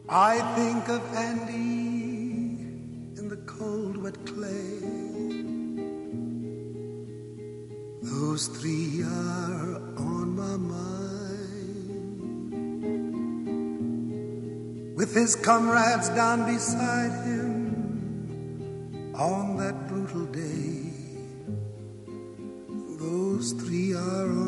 I think of Andy in the cold, wet clay. Those three are on my mind. With his comrades down beside him on that brutal day. Those three are